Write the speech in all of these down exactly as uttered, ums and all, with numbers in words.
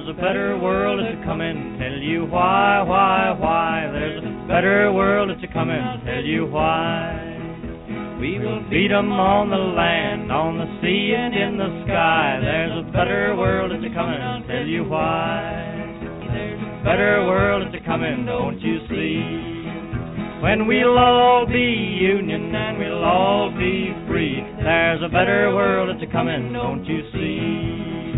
There's a better world that's a comin', tell you why, why, why. There's a better world that's a comin', tell you why. We will feed 'em on the land, on the sea and in the sky. There's a better world that's a comin', tell you why. There's a better world that's a comin', don't you see? When we'll all be union and we'll all be free. There's a better world that's a comin', don't you see?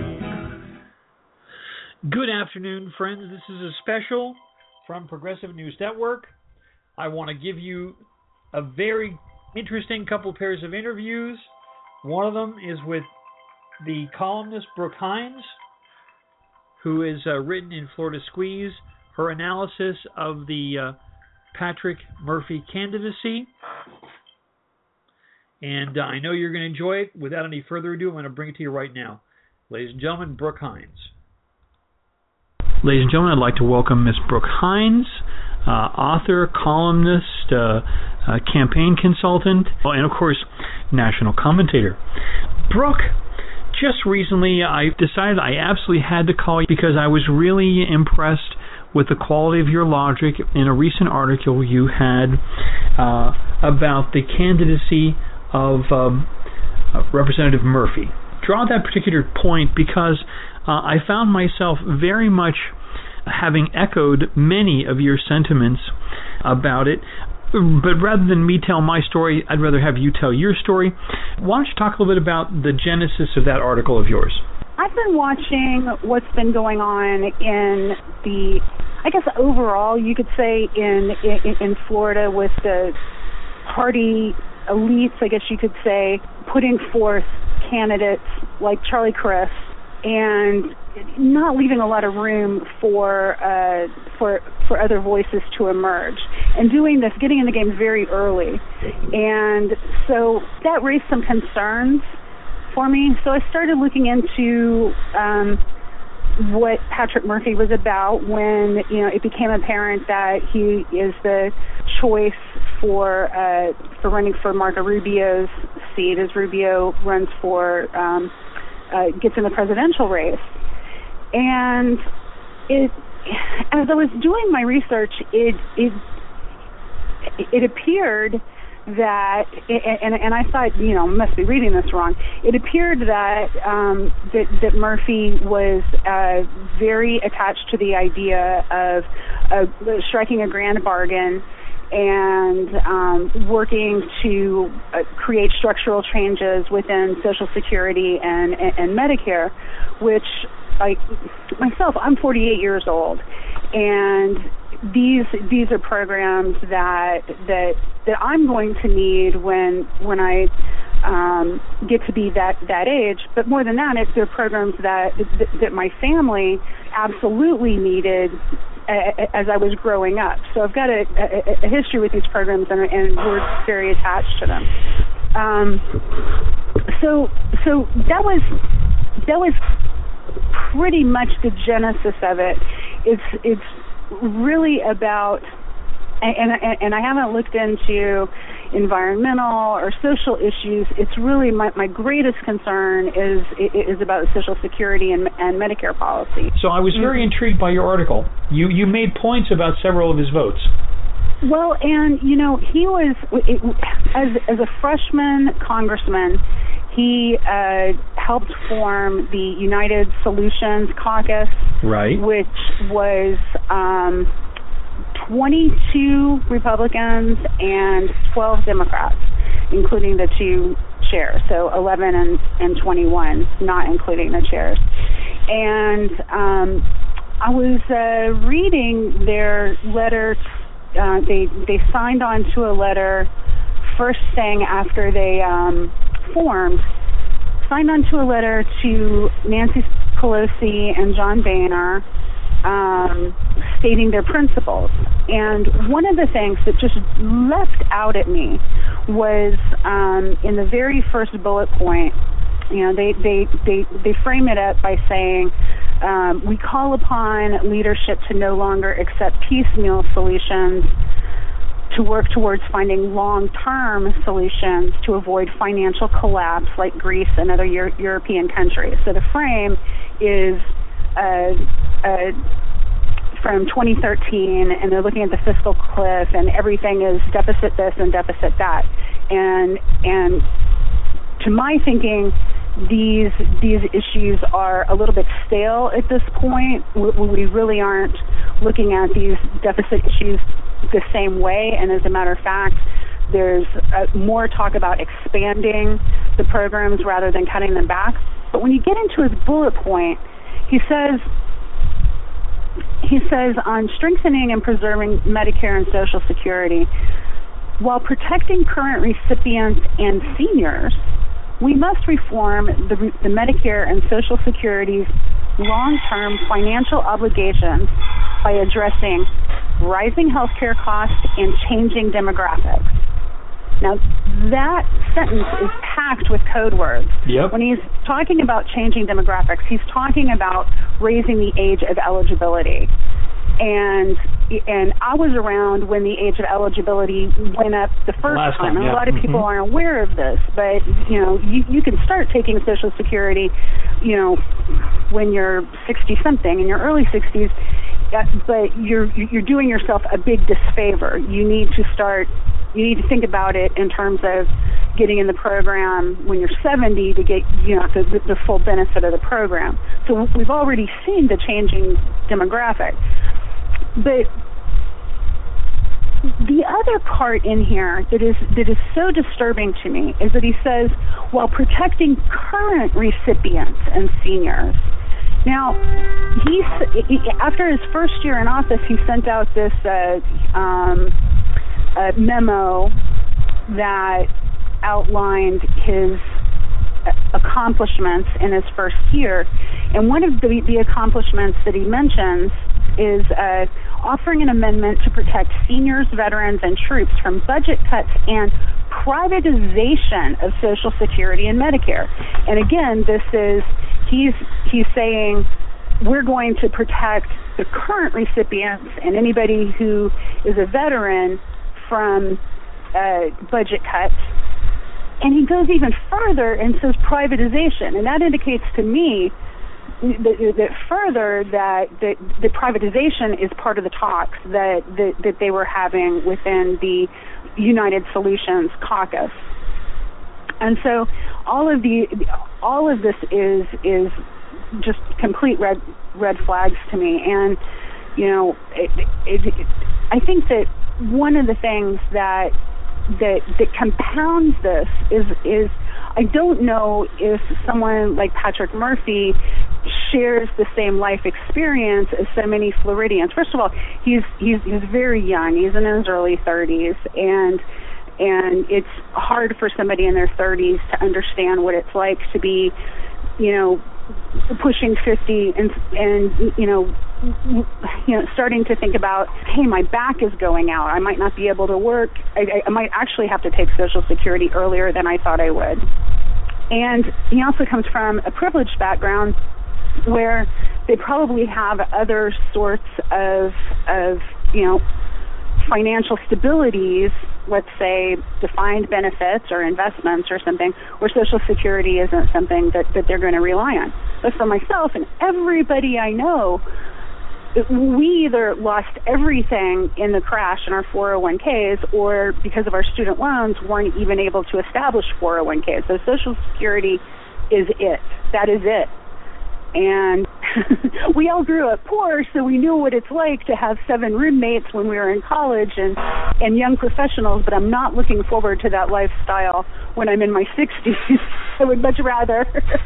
Good afternoon, friends. This is a special from Progressive News Network. I want to give you a very interesting couple pairs of interviews. One of them is with the columnist Brooke Hines, who is uh, written in Florida Squeeze her analysis of the uh, Patrick Murphy candidacy. And uh, I know you're going to enjoy it. Without any further ado, I'm going to bring it to you right now. Ladies and gentlemen, Brooke Hines. Ladies and gentlemen, I'd like to welcome Miss Brooke Hines, uh, author, columnist, uh, uh, campaign consultant, and of course, national commentator. Brooke, just recently I decided I absolutely had to call you because I was really impressed with the quality of your logic in a recent article you had uh, about the candidacy of um, uh, Representative Murphy. Draw that particular point because uh, I found myself very much having echoed many of your sentiments about it. But rather than me tell my story, I'd rather have you tell your story. Why don't you talk a little bit about the genesis of that article of yours? I've been watching what's been going on in the, I guess overall, you could say, in, in, in Florida with the party elites, I guess you could say, putting forth candidates like Charlie Crist and not leaving a lot of room for uh, for for other voices to emerge, and doing this, getting in the game very early. And so that raised some concerns for me. So I started looking into um, what Patrick Murphy was about when, you know, it became apparent that he is the choice for uh, for running for Marco Rubio's seat as Rubio runs for um, uh, gets in the presidential race. And it, as I was doing my research, it it it appeared that, and, and I thought, you know, must be reading this wrong. It appeared that um, that, that Murphy was uh, very attached to the idea of uh, striking a grand bargain and um, working to uh, create structural changes within Social Security and, and, and Medicare, which, like myself, I'm forty-eight years old, and these these are programs that that that I'm going to need when when I um, get to be that, that age. But more than that, it's they're programs that that, that my family absolutely needed as I was growing up. So I've got a, a, a history with these programs, and, and we're very attached to them. Um, so so that was that was pretty much the genesis of it. It's it's really about, and and, and I haven't looked into environmental or social issues. It's really my, my greatest concern is is about Social Security and, and Medicare policy. So I was very mm-hmm. intrigued by your article. You you made points about several of his votes. Well, and you know, he was it, as as a freshman congressman, he uh, helped form the United Solutions Caucus, right, which was um, twenty-two Republicans and twelve Democrats, including the two chairs, so eleven and, and twenty-one, not including the chairs. And um, I was uh, reading their letter. Uh, they they signed on to a letter first thing after they um, formed, signed on to a letter to Nancy Pelosi and John Boehner, um, stating their principles. And one of the things that just leapt out at me was um, in the very first bullet point, you know, they, they, they, they frame it up by saying, um, we call upon leadership to no longer accept piecemeal solutions, to work towards finding long-term solutions to avoid financial collapse like Greece and other Euro- European countries. So the frame is uh, uh, from twenty thirteen, and they're looking at the fiscal cliff, and everything is deficit this and deficit that. And and to my thinking, these these issues are a little bit stale at this point. We, we really aren't looking at these deficit issues the same way, and as a matter of fact, there's uh, more talk about expanding the programs rather than cutting them back. But when you get into his bullet point, he says, he says on strengthening and preserving Medicare and Social Security, while protecting current recipients and seniors, we must reform the, the Medicare and Social Security's long-term financial obligations by addressing rising health care costs and changing demographics. Now, that sentence is packed with code words. Yep. When he's talking about changing demographics, he's talking about raising the age of eligibility. And and I was around when the age of eligibility went up the first Last time. time, yeah. A lot of people mm-hmm. aren't aware of this, but you know, you, you can start taking Social Security, you know, when you're sixty something, in your early sixties, but you're you're doing yourself a big disfavor. You need to start. You need to think about it in terms of getting in the program when you're seventy to get, you know, the, the full benefit of the program. So we've already seen the changing demographic. But the other part in here that is that is so disturbing to me is that he says, while protecting current recipients and seniors. Now, he's, he, after his first year in office, he sent out this uh, um, uh, memo that outlined his accomplishments in his first year. And one of the, the accomplishments that he mentions is uh, offering an amendment to protect seniors, veterans, and troops from budget cuts and privatization of Social Security and Medicare. And again, this is, he's he's saying we're going to protect the current recipients and anybody who is a veteran from uh, budget cuts. And he goes even further and says privatization, and that indicates to me that, that further that, that the privatization is part of the talks that, that that they were having within the United Solutions Caucus. And so all of the all of this is is just complete red red flags to me. And you know, it, it, it, I think that one of the things that that that compounds this is is I don't know if someone like Patrick Murphy shares the same life experience as so many Floridians. First of all, he's he's he's very young. He's in his early thirties, and and it's hard for somebody in their thirties to understand what it's like to be, you know, pushing fifty and and you know you know starting to think about, hey, my back is going out, I might not be able to work, I, I might actually have to take Social Security earlier than I thought I would. And he also comes from a privileged background where they probably have other sorts of of you know financial stabilities, let's say defined benefits or investments or something, where Social Security isn't something that, that they're going to rely on. But for myself and everybody I know, we either lost everything in the crash in our four oh one k's, or because of our student loans weren't even able to establish four oh one k's. So Social Security is it. That is it. And we all grew up poor, so we knew what it's like to have seven roommates when we were in college and, and young professionals, but I'm not looking forward to that lifestyle when I'm in my sixties. I would much rather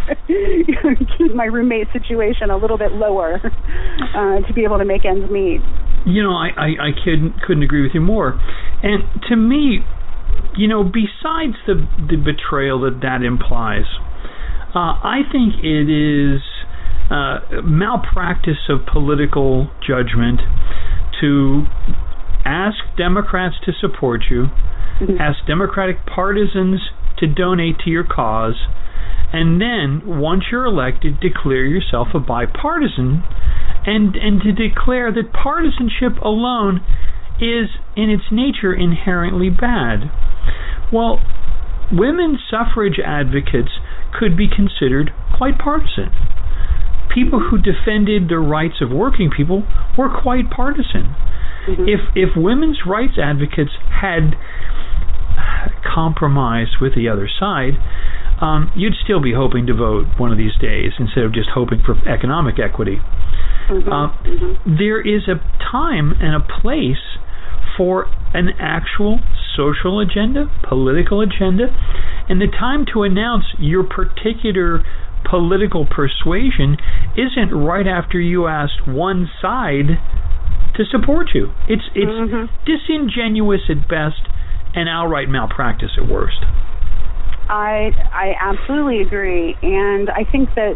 keep my roommate situation a little bit lower uh, to be able to make ends meet. You know, I, I, I couldn't, couldn't agree with you more. And to me, you know, besides the, the betrayal that that implies, uh, I think it is Uh, malpractice of political judgment to ask Democrats to support you, mm-hmm. ask Democratic partisans to donate to your cause, and then, once you're elected, declare yourself a bipartisan, and, and to declare that partisanship alone is, in its nature, inherently bad. Well, women's suffrage advocates could be considered quite partisan. people who defended the rights of working people were quite partisan. Mm-hmm. If if women's rights advocates had compromised with the other side, um, you'd still be hoping to vote one of these days instead of just hoping for economic equity. Mm-hmm. Uh, mm-hmm. There is a time and a place for an actual social agenda, political agenda, and the time to announce your particular political persuasion isn't right after you asked one side to support you. It's it's mm-hmm. disingenuous at best and outright malpractice at worst. I I absolutely agree, and I think that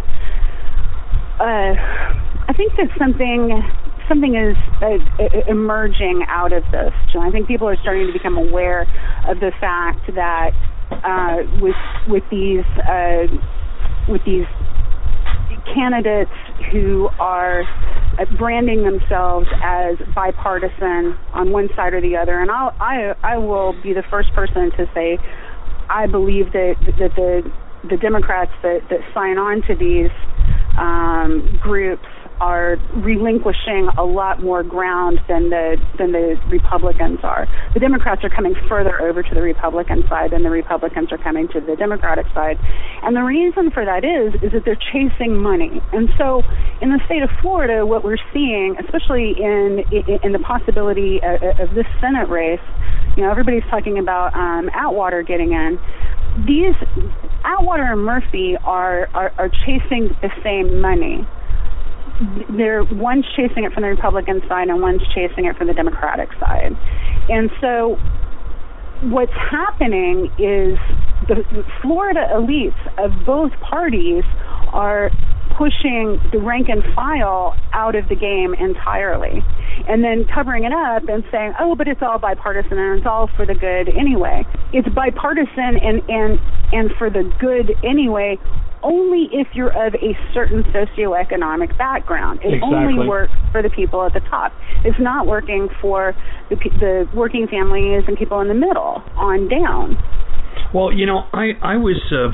uh, I think that something something is uh, emerging out of this. I think people are starting to become aware of the fact that uh, with with these uh, with these candidates who are branding themselves as bipartisan on one side or the other, and I'll, I I will be the first person to say I believe that that the the Democrats that, that sign on to these um, groups are relinquishing a lot more ground than the than the Republicans are. The Democrats are coming further over to the Republican side than the Republicans are coming to the Democratic side. And the reason for that is is that they're chasing money. And so in the state of Florida, what we're seeing, especially in in, in the possibility of, of this Senate race, you know, everybody's talking about um, Atwater getting in. These Atwater and Murphy are, are, are chasing the same money. They're one's chasing it from the Republican side and one's chasing it from the Democratic side. And so what's happening is the Florida elites of both parties are pushing the rank and file out of the game entirely, and then covering it up and saying, oh, but it's all bipartisan and it's all for the good anyway. It's bipartisan and, and, and for the good anyway only if you're of a certain socioeconomic background. It exactly. only works for the people at the top. It's not working for the, the working families and people in the middle on down. Well, you know, I, I was, uh,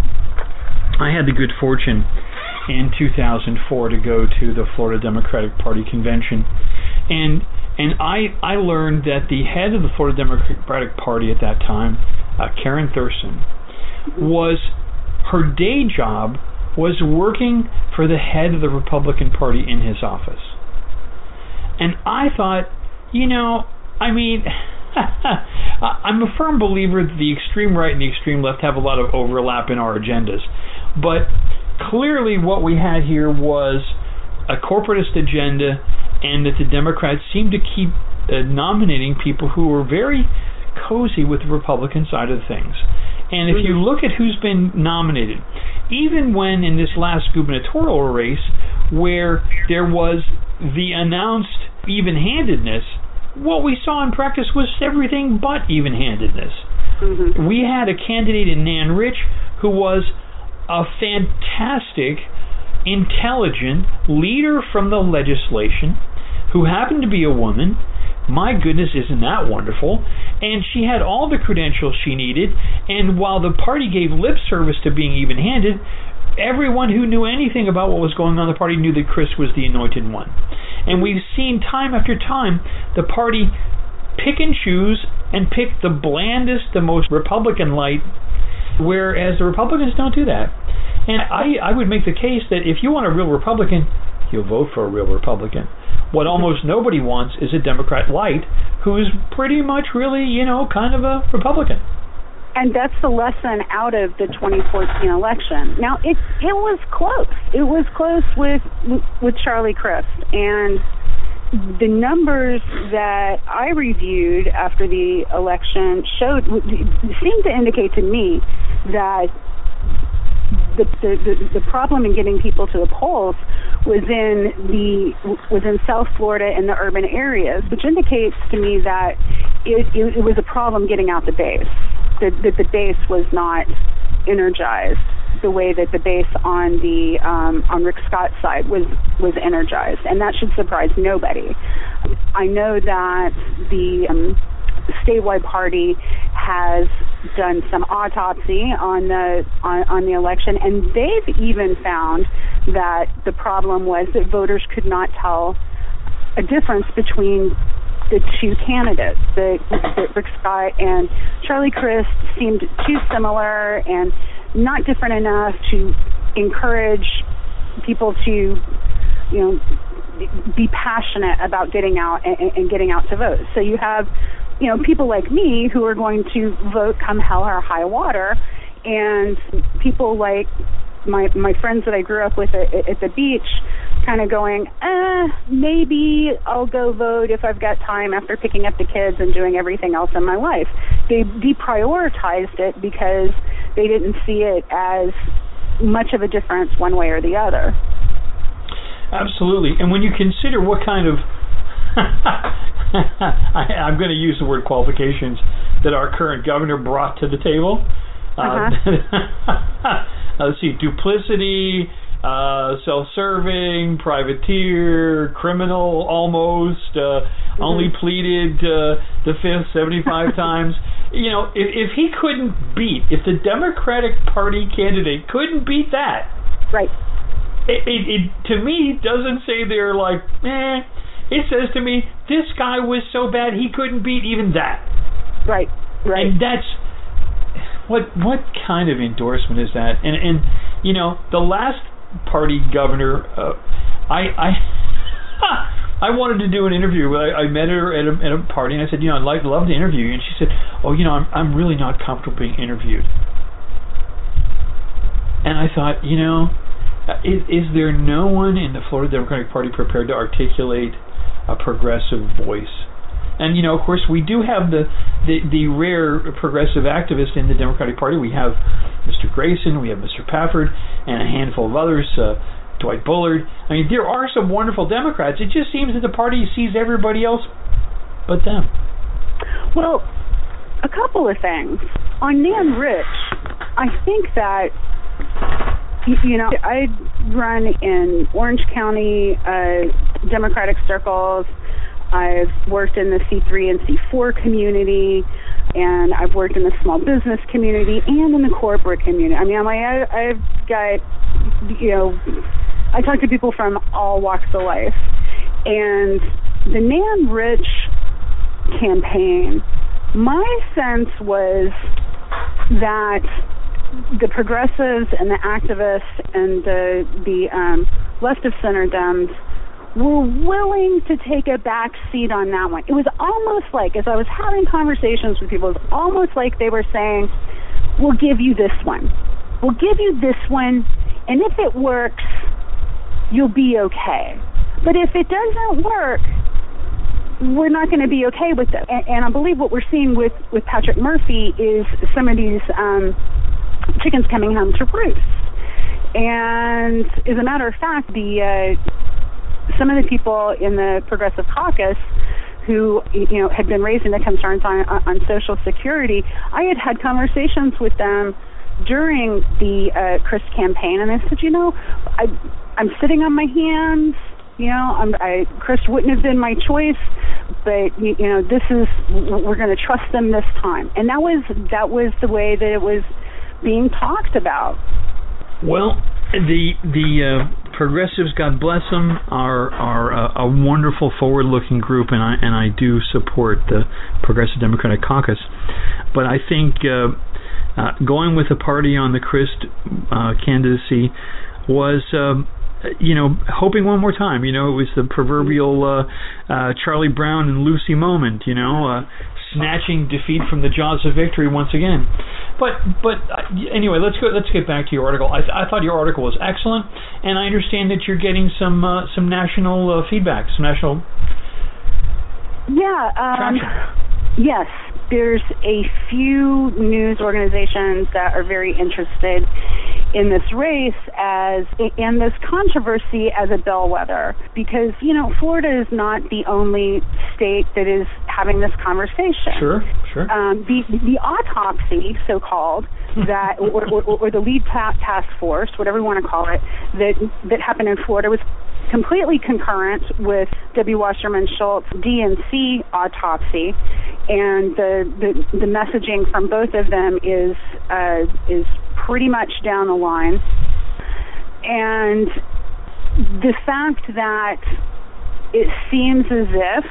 I had the good fortune in two thousand four to go to the Florida Democratic Party convention, and and I I learned that the head of the Florida Democratic Party at that time, uh, Karen Thurston, was her day job was working for the head of the Republican Party in his office. And I thought, you know, I mean, I'm a firm believer that the extreme right and the extreme left have a lot of overlap in our agendas. But clearly what we had here was a corporatist agenda, and that the Democrats seemed to keep uh, nominating people who were very cozy with the Republican side of things. And if you look at who's been nominated, even when in this last gubernatorial race where there was the announced even-handedness, what we saw in practice was everything but even-handedness. Mm-hmm. We had a candidate in Nan Rich who was a fantastic, intelligent leader from the legislation who happened to be a woman. My goodness, isn't that wonderful? And she had all the credentials she needed, and while the party gave lip service to being even-handed, everyone who knew anything about what was going on in the party knew that Chris was the anointed one. And we've seen time after time the party pick and choose and pick the blandest, the most Republican-light, whereas the Republicans don't do that. And I, I would make the case that if you want a real Republican, you'll vote for a real Republican. What almost nobody wants is a Democrat light who's pretty much really, you know, kind of a Republican. And that's the lesson out of the twenty fourteen election. Now, it it was close. It was close with with Charlie Crist. And the numbers that I reviewed after the election showed seemed to indicate to me that The, the the the problem in getting people to the polls was in the was in South Florida and the urban areas, which indicates to me that it, it, it was a problem getting out the base. That, that the base was not energized the way that the base on the um, on Rick Scott's side was was energized, and that should surprise nobody. I know that the um, statewide party has done some autopsy on the on, on the election, and they've even found that the problem was that voters could not tell a difference between the two candidates. The, the Rick Scott and Charlie Crist seemed too similar and not different enough to encourage people to, you know, be passionate about getting out and, and getting out to vote. So you have, you know, people like me who are going to vote come hell or high water, and people like my my friends that I grew up with at, at the beach kind of going, eh, maybe I'll go vote if I've got time after picking up the kids and doing everything else in my life. They deprioritized it because they didn't see it as much of a difference one way or the other. Absolutely. And when you consider what kind of I, I'm going to use the word qualifications that our current governor brought to the table. Uh-huh. Uh, let's see, duplicity, uh, self-serving, privateer, criminal almost, uh, mm-hmm. only pleaded uh, the fifth seventy-five times. You know, if, if he couldn't beat, if the Democratic Party candidate couldn't beat that, right? It, it, it to me doesn't say they're like, eh. It says to me, this guy was so bad he couldn't beat even that. Right, right. And that's what what kind of endorsement is that? And and you know, the last party governor, uh, I I I wanted to do an interview. I, I met her at a, at a party, and I said, you know, I'd like love to interview you. And she said, oh, you know, I'm I'm really not comfortable being interviewed. And I thought, you know, is is there no one in the Florida Democratic Party prepared to articulate a progressive voice? And, you know, of course, we do have the, the, the rare progressive activist in the Democratic Party. We have Mister Grayson, we have Mister Pafford, and a handful of others, uh, Dwight Bullard. I mean, there are some wonderful Democrats. It just seems that the party sees everybody else but them. Well, a couple of things. On Nan Rich, I think that, you know, I run in Orange County uh, Democratic circles. I've worked in the C three and C four community, and I've worked in the small business community and in the corporate community. I mean, I'm like, I, I've got, you know, I talk to people from all walks of life. And the Nan Rich campaign, my sense was that the progressives and the activists and the, the um, left of center Dems were willing to take a back seat on that one. It was almost like, as I was having conversations with people, it was almost like they were saying, we'll give you this one. We'll give you this one, and if it works, you'll be okay. But if it doesn't work, we're not going to be okay with it. And, and I believe what we're seeing with, with Patrick Murphy is some of these um, chickens coming home to roost. And as a matter of fact, the... Uh, some of the people in the Progressive Caucus who, you know, had been raising the concerns on, on Social Security, I had had conversations with them during the uh, Crist campaign, and I said, you know, I, I'm sitting on my hands. You know, I'm, I, Crist wouldn't have been my choice, but you, you know, this is we're going to trust them this time, and that was that was the way that it was being talked about. Well, the the uh, progressives, God bless them, are are a, a wonderful, forward-looking group, and I and I do support the Progressive Democratic Caucus. But I think uh, uh, going with the party on the Crist uh, candidacy was, uh, you know, hoping one more time. You know, it was the proverbial uh, uh, Charlie Brown and Lucy moment. You know, uh, snatching defeat from the jaws of victory once again. But but uh, anyway, let's go. Let's get back to your article. I, th- I thought your article was excellent, and I understand that you're getting some uh, some national uh, feedback, some national. Yeah. Um, traction. Yes, there's a few news organizations that are very interested in this race as in this controversy as a bellwether, because, you know, Florida is not the only state that is having this conversation. Sure, sure. Um, the the autopsy, so-called, that or, or, or the lead task force, whatever you want to call it, that that happened in Florida was completely concurrent with W. Wasserman Schultz' D N C autopsy, and the, the the messaging from both of them is uh, is pretty much down the line. And the fact that it seems as if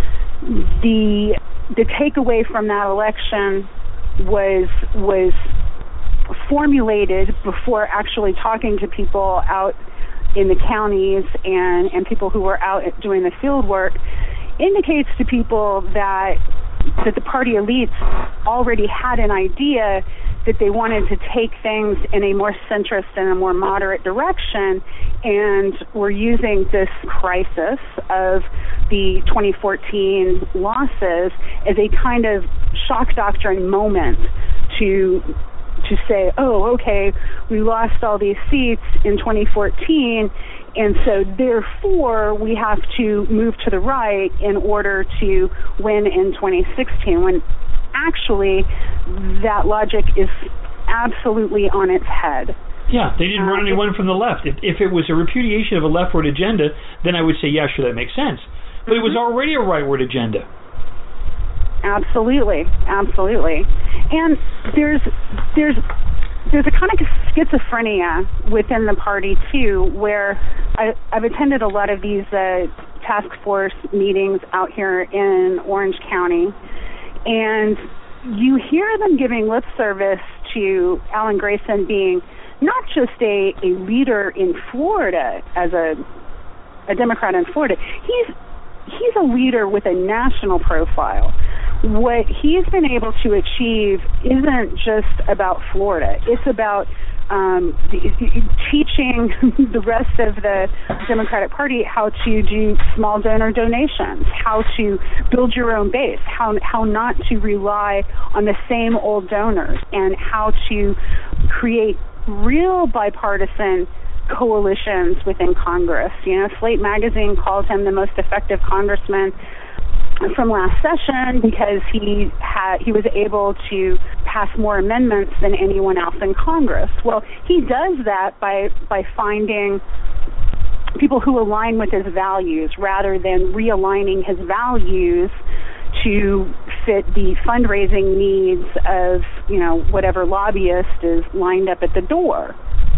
the the takeaway from that election was was formulated before actually talking to people out in the counties and, and people who were out doing the field work, indicates to people that that the party elites already had an idea that they wanted to take things in a more centrist and a more moderate direction, and were using this crisis of the twenty fourteen losses as a kind of shock doctrine moment to to say, oh, okay, we lost all these seats in twenty fourteen, and so therefore we have to move to the right in order to win in twenty sixteen, when actually that logic is absolutely on its head. Yeah, they didn't run anyone from the left. If, if it was a repudiation of a leftward agenda, then I would say, yeah, sure, that makes sense. But it was already a rightward agenda. Absolutely, absolutely. And there's there's there's a kind of schizophrenia within the party too, where I, I've attended a lot of these uh, task force meetings out here in Orange County, and you hear them giving lip service to Alan Grayson being not just a, a leader in Florida as a a Democrat in Florida. He's he's a leader with a national profile. What he's been able to achieve isn't just about Florida. It's about um, the, the, teaching the rest of the Democratic Party how to do small donor donations, how to build your own base, how how not to rely on the same old donors, and how to create real bipartisan coalitions within Congress. You know, Slate magazine calls him the most effective congressman from last session because he had he was able to pass more amendments than anyone else in Congress. Well, he does that by by finding people who align with his values rather than realigning his values to fit the fundraising needs of, you know, whatever lobbyist is lined up at the door.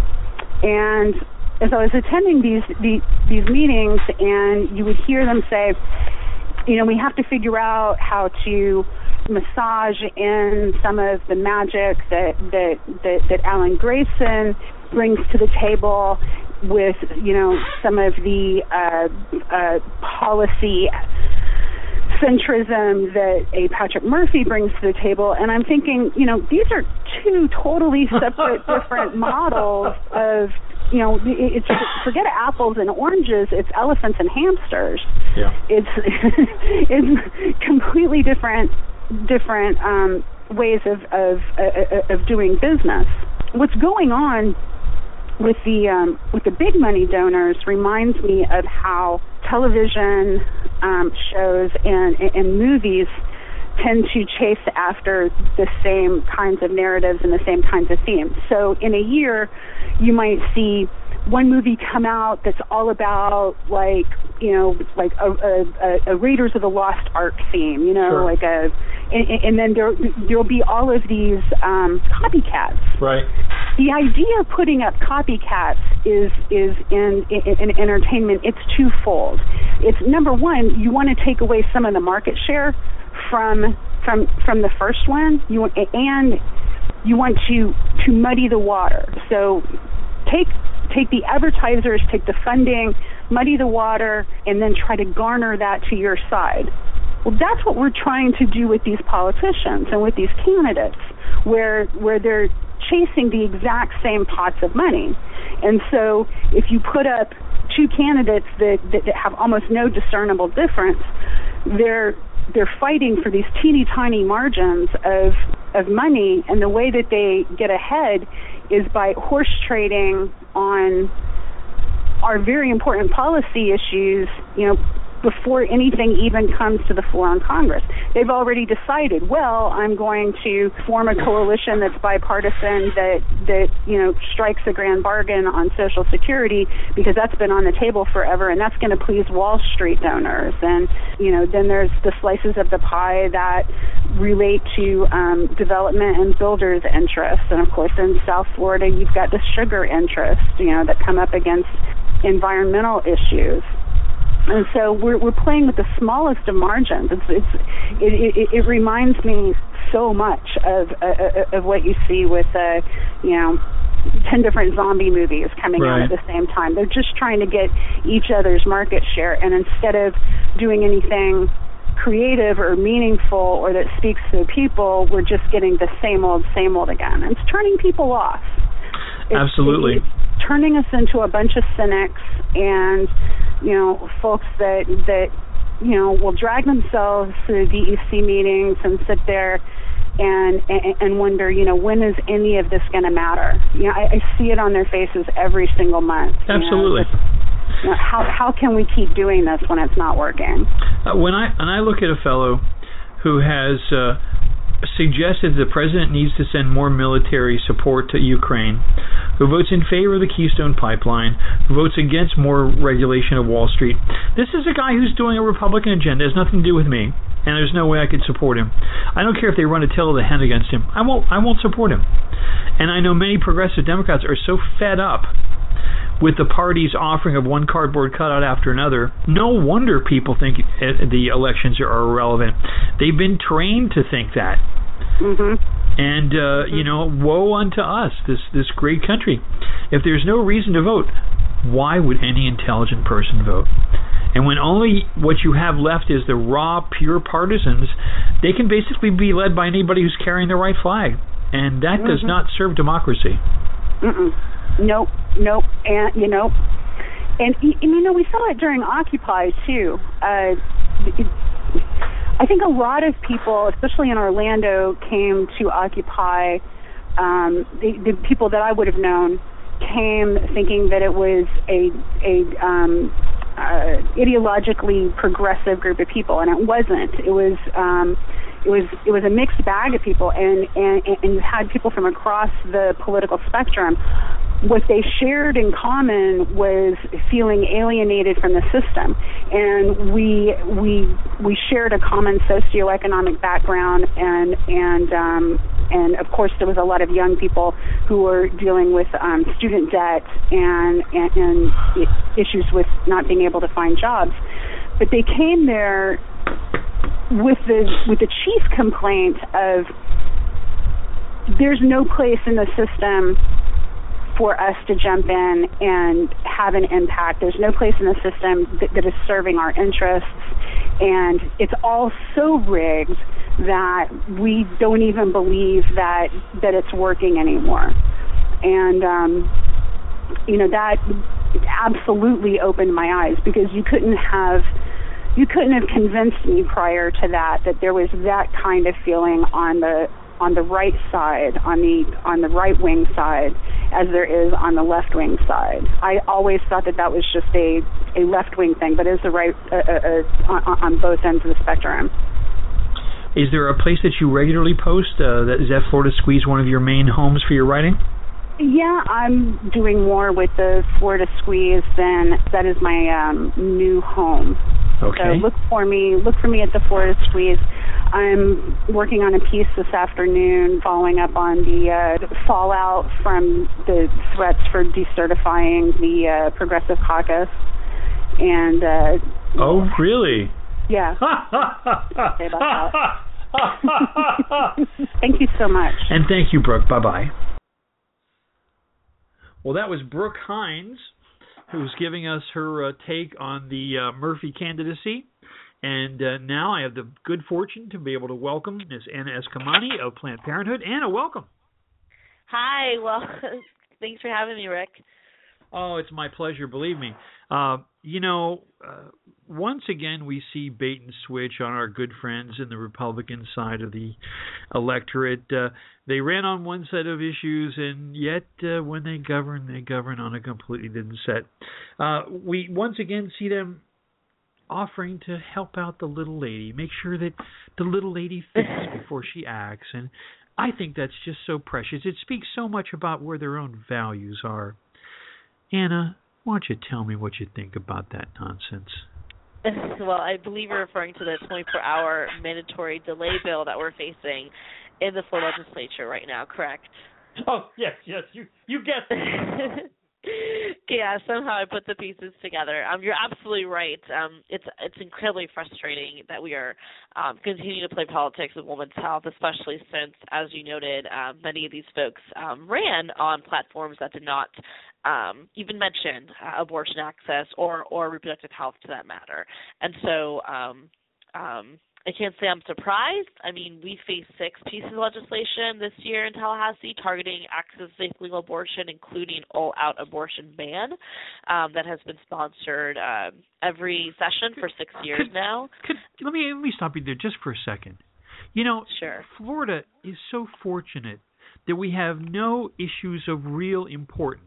And as I was attending these these, these meetings, and you would hear them say, you know, we have to figure out how to massage in some of the magic that that, that, that Alan Grayson brings to the table with, you know, some of the uh, uh, policy centrism that a Patrick Murphy brings to the table. And I'm thinking, you know, these are two totally separate, different models of, you know, it's forget apples and oranges, it's elephants and hamsters. Yeah. It's it's completely different different um, ways of of uh, of doing business. What's going on with the um, with the big money donors reminds me of how television um, shows and, and movies tend to chase after the same kinds of narratives and the same kinds of themes. So in a year, you might see one movie come out that's all about, like, you know, like a, a, a Raiders of the Lost Ark theme, you know, sure. like a, and, and then there there'll be all of these um, copycats. Right. The idea of putting up copycats is is in, in, in entertainment. It's twofold. It's number one, you want to take away some of the market share from from from the first one. You want, and you want to to muddy the water. So take take the advertisers, take the funding, muddy the water, and then try to garner that to your side. Well, that's what we're trying to do with these politicians and with these candidates, where where they're chasing the exact same pots of money. And so if you put up two candidates that, that, that have almost no discernible difference, they're they're fighting for these teeny tiny margins of of money, and the way that they get ahead is by horse trading on our very important policy issues, you know, before anything even comes to the floor in Congress. They've already decided, well, I'm going to form a coalition that's bipartisan that, that you know, strikes a grand bargain on Social Security because that's been on the table forever, and that's going to please Wall Street donors. And, you know, then there's the slices of the pie that relate to um, development and builders' interests. And, of course, in South Florida, you've got the sugar interests, you know, that come up against environmental issues. And so we're we're playing with the smallest of margins. It's, it's it, it, it reminds me so much of uh, of what you see with uh, you know ten different zombie movies coming right. out at the same time. They're just trying to get each other's market share, and instead of doing anything creative or meaningful or that speaks to the people, we're just getting the same old, same old again. And it's turning people off. It's, Absolutely. It's turning us into a bunch of cynics and, you know, folks that, that, you know, will drag themselves to the D E C meetings and sit there and, and, and wonder, you know, when is any of this going to matter? You know, I, I see it on their faces every single month. Absolutely. You know, you know, how how can we keep doing this when it's not working? Uh, when I when I look at a fellow who has uh, suggested the president needs to send more military support to Ukraine, who votes in favor of the Keystone Pipeline, who votes against more regulation of Wall Street, this is a guy who's doing a Republican agenda. It has nothing to do with me, and there's no way I could support him. I don't care if they run a tail of the hen against him. I won't. I won't support him. And I know many progressive Democrats are so fed up with the party's offering of one cardboard cutout after another. No wonder people think the elections are irrelevant. They've been trained to think that. Mm-hmm. And, uh, you know, woe unto us, this, this great country. If there's no reason to vote, why would any intelligent person vote? And when only what you have left is the raw, pure partisans, they can basically be led by anybody who's carrying the right flag. And that mm-hmm. does not serve democracy. Mm-mm. Nope, nope, and you know, and, and you know, we saw it during Occupy too. Uh, it, I think a lot of people, especially in Orlando, came to Occupy. Um, the, the people that I would have known came thinking that it was a a um, uh, ideologically progressive group of people, and it wasn't. It was. Um, It was it was a mixed bag of people, and, and, and you had people from across the political spectrum. What they shared in common was feeling alienated from the system, and we we we shared a common socioeconomic background, and and um, and of course there was a lot of young people who were dealing with um, student debt and, and and issues with not being able to find jobs, but they came there with the with the chief complaint of there's no place in the system for us to jump in and have an impact. There's no place in the system that, that is serving our interests, and it's all so rigged that we don't even believe that that it's working anymore. And um, you know, that absolutely opened my eyes, because you couldn't have You couldn't have convinced me prior to that that there was that kind of feeling on the on the right side, on the on the right wing side, as there is on the left wing side. I always thought that that was just a, a left wing thing, but it's the right uh, uh, on, on both ends of the spectrum. Is there a place that you regularly post? Uh, that, is that Florida Squeeze one of your main homes for your writing? Yeah, I'm doing more with the Florida Squeeze than that is my um, new home. Okay. So look for me. Look for me at the Florida Squeeze. I'm working on a piece this afternoon, following up on the uh, fallout from the threats for decertifying the uh, Progressive Caucus. And uh, oh, really? Yeah. Say about that. Thank you so much. And thank you, Brooke. Bye bye. Well, that was Brooke Hines, who's giving us her uh, take on the uh, Murphy candidacy. And uh, now I have the good fortune to be able to welcome Miz Anna Eskamani of Planned Parenthood. Anna, welcome. Hi. Well, thanks for having me, Rick. Oh, it's my pleasure, believe me. Uh, you know, uh, once again we see bait and switch on our good friends in the Republican side of the electorate. Uh, they ran on one set of issues, and yet uh, when they govern, they govern on a completely different set. Uh, we once again see them offering to help out the little lady, make sure that the little lady thinks before she acts. And I think that's just so precious. It speaks so much about where their own values are. Anna, why don't you tell me what you think about that nonsense? Well, I believe you're referring to the twenty-four hour mandatory delay bill that we're facing in the Florida legislature right now, correct? Oh, yes, yes, you you guessed it. Yeah, somehow I put the pieces together. Um, you're absolutely right. Um, it's it's incredibly frustrating that we are um, continuing to play politics with women's health, especially since, as you noted, uh, many of these folks um, ran on platforms that did not um, even mention uh, abortion access or, or reproductive health, to that matter. And so um, um, I can't say I'm surprised. I mean, we face six pieces of legislation this year in Tallahassee targeting access to safe legal abortion, including all-out abortion ban um, that has been sponsored uh, every session for six years could, now. Could, let me let me stop you there just for a second. You know, sure. Florida is so fortunate that we have no issues of real importance,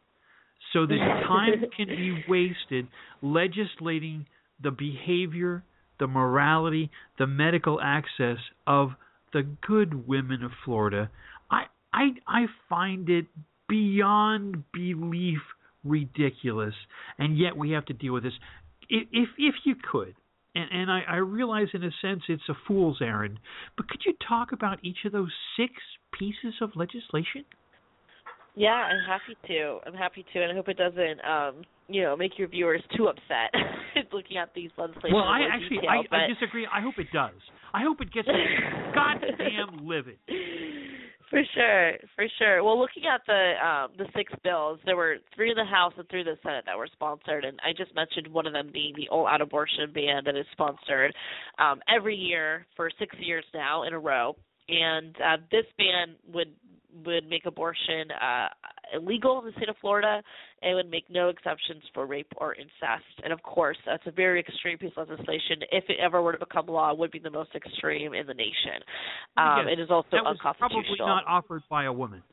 so that time can be wasted legislating the behavior, the morality, the medical access of the good women of Florida. I I I find it beyond belief ridiculous, and yet we have to deal with this. If if, if you could, and, and I, I realize in a sense it's a fool's errand, but could you talk about each of those six pieces of legislation? Yeah, I'm happy to. I'm happy to, and I hope it doesn't, um, you know, make your viewers too upset looking at these legislation. Well, in I more actually, detail, I, I disagree. I hope it does. I hope it gets goddamn livid. For sure, for sure. Well, looking at the um, the six bills, there were three in the House and three in the Senate that were sponsored, and I just mentioned one of them being the all-out abortion ban that is sponsored um, every year for six years now in a row. And uh, this ban would would make abortion uh, illegal in the state of Florida. It would make no exceptions for rape or incest. And, of course, that's a very extreme piece of legislation. If it ever were to become law, it would be the most extreme in the nation. Um, yes, it is also that was unconstitutional. Probably not offered by a woman.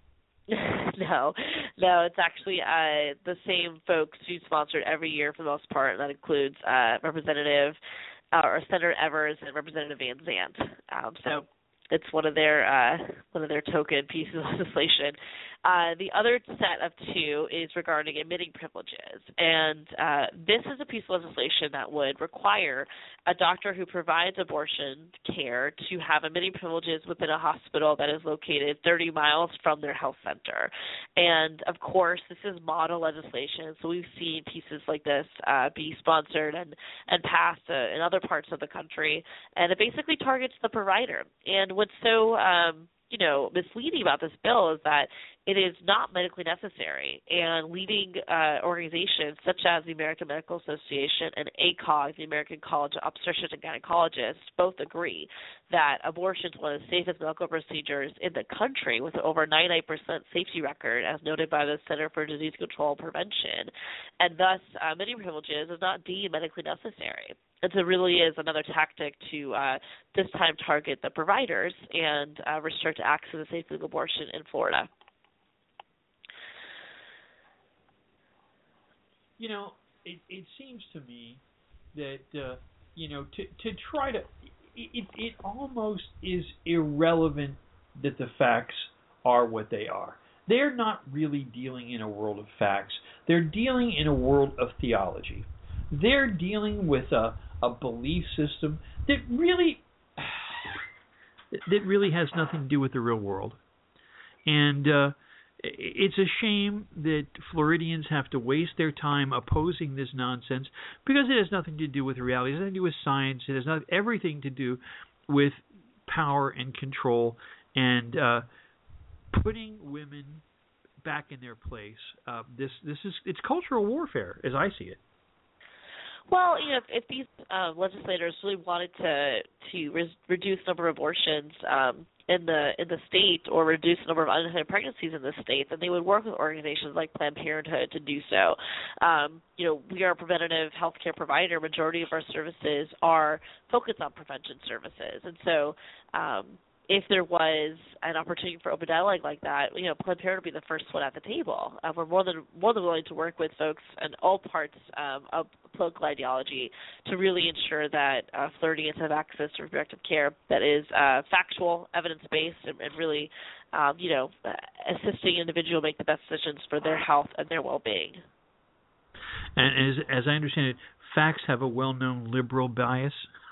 no, no, it's actually uh, the same folks who sponsor it every year for the most part, and that includes uh, Representative uh, or Senator Evers and Representative Van Zandt. Um, so it's one of their uh, one of their token pieces of legislation. Uh, the other set of two is regarding admitting privileges, and uh, this is a piece of legislation that would require a doctor who provides abortion care to have admitting privileges within a hospital that is located thirty miles from their health center. And, of course, this is model legislation, so we've seen pieces like this uh, be sponsored and, and passed uh, in other parts of the country, and it basically targets the provider. And what's so, um, you know, misleading about this bill is that it is not medically necessary, and leading uh, organizations such as the American Medical Association and A C O G, the American College of Obstetricians and Gynecologists, both agree that abortion is one of the safest medical procedures in the country with an over ninety-nine percent safety record, as noted by the Center for Disease Control and Prevention, and thus uh, many privileges is not deemed medically necessary. And so it really is another tactic to uh, this time target the providers and uh, restrict access to safe legal abortion in Florida. You know, it, it seems to me that, uh, you know, to, to try to, it, it almost is irrelevant that the facts are what they are. They're not really dealing in a world of facts. They're dealing in a world of theology. They're dealing with a, a belief system that really, that really has nothing to do with the real world. And, uh, it's a shame that Floridians have to waste their time opposing this nonsense because it has nothing to do with reality. It has nothing to do with science. It has not everything to do with power and control and uh, putting women back in their place. Uh, this this is it's cultural warfare, as I see it. Well, you know, if, if these uh, legislators really wanted to to re- reduce the number of abortions um, in the in the state or reduce the number of unintended pregnancies in the state, then they would work with organizations like Planned Parenthood to do so. Um, you know, we are a preventative healthcare provider. Majority of our services are focused on prevention services, and so. Um, if there was an opportunity for open dialogue like that, you know, Planned Parenthood would be the first one at the table. Uh, we're more than more than willing to work with folks in all parts um, of political ideology to really ensure that uh, Floridians have access to reproductive care that is uh, factual, evidence-based, and, and really, um, you know, uh, assisting individuals make the best decisions for their health and their well-being. And as, as I understand it, facts have a well-known liberal bias.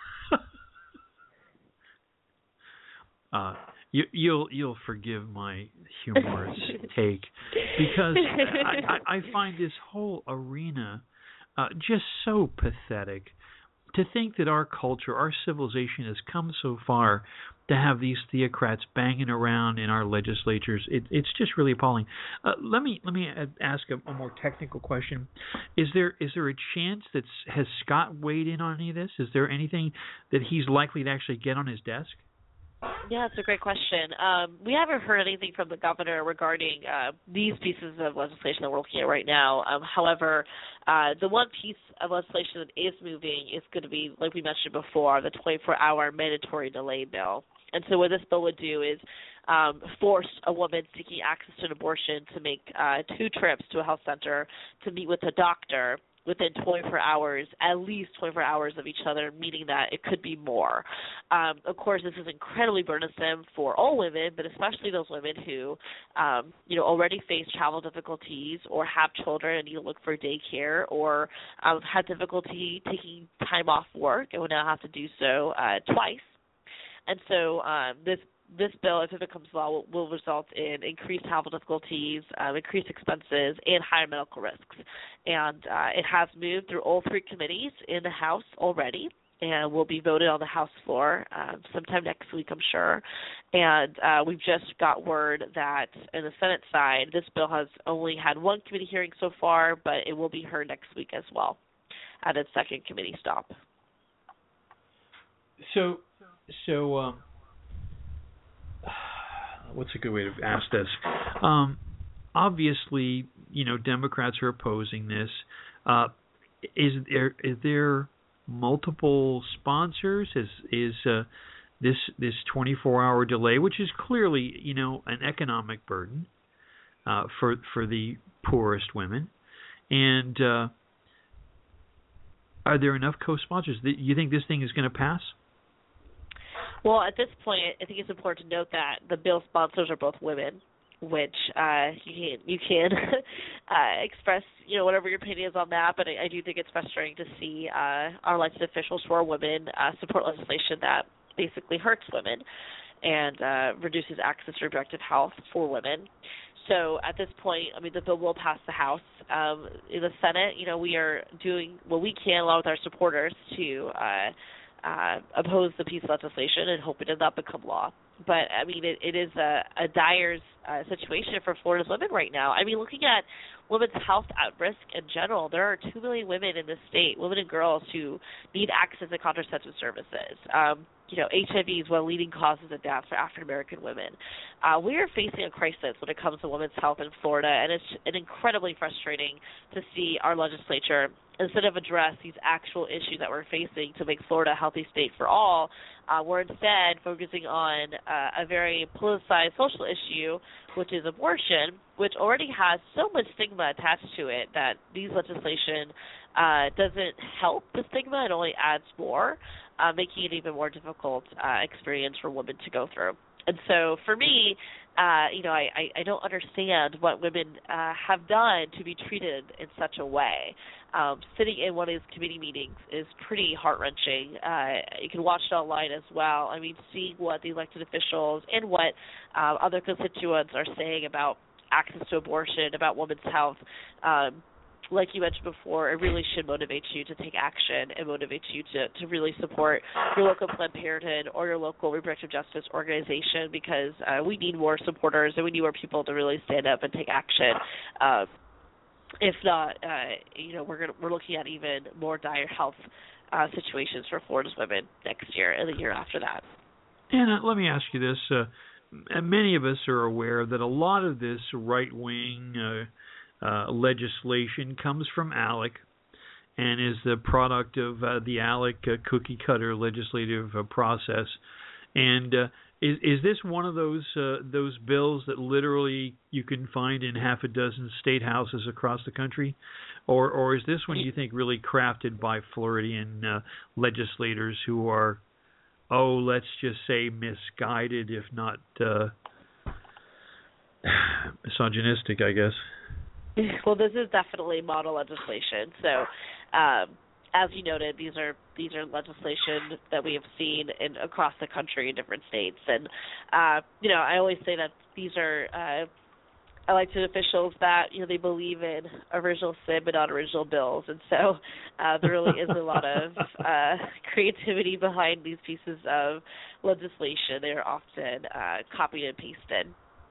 uh, you, you'll you'll forgive my humorous take, because I, I, I find this whole arena uh, just so pathetic. To think that our culture, our civilization has come so far to have these theocrats banging around in our legislatures, it, it's just really appalling. Uh, let me let me ask a, a more technical question. Is there is there a chance that has Scott weighed in on any of this? Is there anything that he's likely to actually get on his desk? Yeah, that's a great question. Um, we haven't heard anything from the governor regarding uh, these pieces of legislation that we're looking at right now. Um, however, uh, the one piece of legislation that is moving is going to be, like we mentioned before, the twenty-four hour mandatory delay bill. And so what this bill would do is um, force a woman seeking access to an abortion to make uh, two trips to a health center to meet with a doctor within twenty-four hours, at least twenty-four hours of each other, meaning that it could be more. Um, of course, this is incredibly burdensome for all women, but especially those women who, um, you know, already face travel difficulties or have children and need to look for daycare, or um, had difficulty taking time off work and would now have to do so uh, twice. And so um, this This bill, if it becomes law, will, will result in increased travel difficulties, um, increased expenses, and higher medical risks. And uh, it has moved through all three committees in the House already, and will be voted on the House floor um, sometime next week, I'm sure. And uh, we've just got word that in the Senate side, this bill has only had one committee hearing so far, but it will be heard next week as well at its second committee stop. So, so. Um What's a good way to ask this? Um, obviously, you know, Democrats are opposing this. Uh, is there is there multiple sponsors? Is is uh, this this twenty-four hour delay, which is clearly, you know, an economic burden uh, for for the poorest women, and uh, are there enough co-sponsors? Do you think this thing is going to pass? Well, at this point, I think it's important to note that the bill sponsors are both women, which uh, you can you can uh, express, you know, whatever your opinion is on that. But I, I do think it's frustrating to see uh, our elected officials who are women uh, support legislation that basically hurts women and uh, reduces access to reproductive health for women. So at this point, I mean, the bill will pass the House. Um, in the Senate, you know, we are doing what we can along with our supporters to uh, Uh, oppose the piece of legislation and hope it does not become law. But, I mean, it, it is a, a dire uh, situation for Florida's women right now. I mean, looking at women's health at risk in general, there are two million women in this state, women and girls, who need access to contraceptive services. Um, you know, H I V is one of the leading causes of death for African-American women. Uh, we are facing a crisis when it comes to women's health in Florida, and it's incredibly frustrating to see our legislature, instead of address these actual issues that we're facing to make Florida a healthy state for all, uh, we're instead focusing on uh, a very politicized social issue, which is abortion, which already has so much stigma attached to it that these legislation uh, doesn't help the stigma. It only adds more, uh, making it even more difficult uh, experience for women to go through. And so for me, uh, you know, I, I, I don't understand what women uh, have done to be treated in such a way. Um, sitting in one of these committee meetings is pretty heart-wrenching. Uh, you can watch it online as well. I mean, seeing what the elected officials and what uh, other constituents are saying about access to abortion, about women's health, um, like you mentioned before, it really should motivate you to take action and motivate you to, to really support your local Planned Parenthood or your local reproductive justice organization, because uh, we need more supporters and we need more people to really stand up and take action. Uh, if not, uh, you know, we're gonna, we're looking at even more dire health uh, situations for Florida's women next year and the year after that. And uh, let me ask you this. Uh, many of us are aware that a lot of this right-wing uh, Uh, legislation comes from ALEC and is the product of uh, the ALEC uh, cookie-cutter legislative uh, process. And uh, Is is this one of those uh, those bills that literally you can find in half a dozen state houses across the country, or or is this one you think really crafted by Floridian uh, legislators who are, oh, let's just say misguided, if not uh, misogynistic, I guess? Well, this is definitely model legislation. So, um, as you noted, these are these are legislation that we have seen in across the country in different states, and uh, you know, I always say that these are uh, elected officials that you know they believe in original sin but not original bills, and so uh, there really is a lot of uh, creativity behind these pieces of legislation. They are often uh, copied and pasted.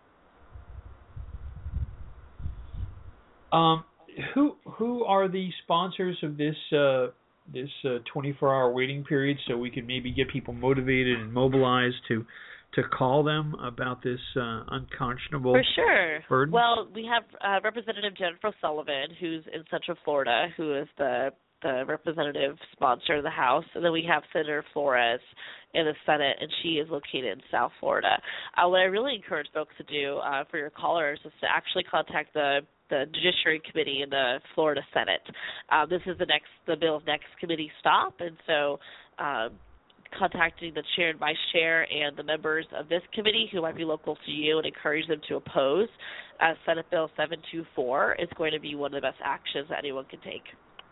Um, who who are the sponsors of this uh, this uh, twenty-four hour waiting period, so we can maybe get people motivated and mobilized to to call them about this uh, unconscionable For sure. burden? Well, we have uh, Representative Jennifer Sullivan, who's in Central Florida, who is the the representative sponsor of the House, and then we have Senator Flores in the Senate, and she is located in South Florida. Uh, what I really encourage folks to do uh, for your callers is to actually contact the the Judiciary Committee in the Florida Senate. Uh, this is the next the bill's next committee stop, and so um, contacting the chair and vice chair and the members of this committee who might be local to you and encourage them to oppose uh, Senate Bill seven twenty-four is going to be one of the best actions that anyone can take.